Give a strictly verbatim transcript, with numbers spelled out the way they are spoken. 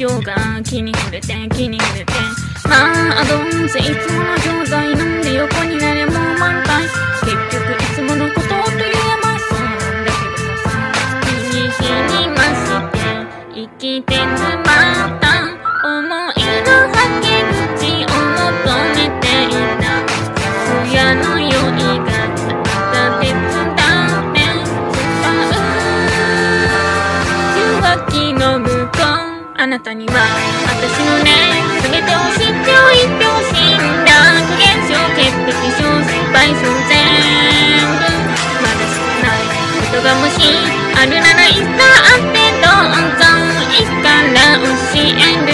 情が気に触れて気に触れて、まあどうせいつもの錠剤飲んで横になれもう満タイ、結局いつものことと言えばそうなんだけどもさ、日に日に増して生きてつまった思いのはけ口を求めていた、親の酔いがた手伝って使う弱気の向こう、あなたには私のね全てを知っておいてほしいんだ、苦言症潔癖症心配症全部まだ知らないことがもしあるならいつだってどうぞいいから教える